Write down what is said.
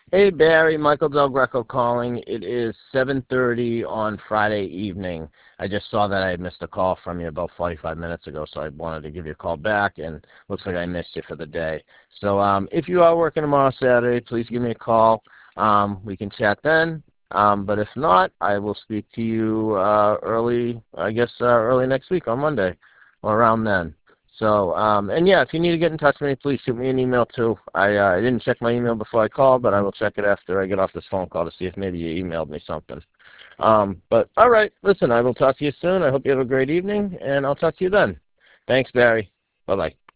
Hey Barry, Michael Del Greco calling. It is 7:30 on Friday evening. I just saw that I had missed a call from you about 45 minutes ago, so I wanted to give you a call back, and looks like I missed you for the day. So if you are working tomorrow Saturday, please give me a call. We can chat then. But if not, I will speak to you early, I guess early next week on Monday or around then. So, and yeah, if you need to get in touch with me, please shoot me an email too. I didn't check my email before I called, but I will check it after I get off this phone call to see if maybe you emailed me something. But all right, listen, I will talk to you soon. I hope you have a great evening, and I'll talk to you then. Thanks, Barry. Bye-bye.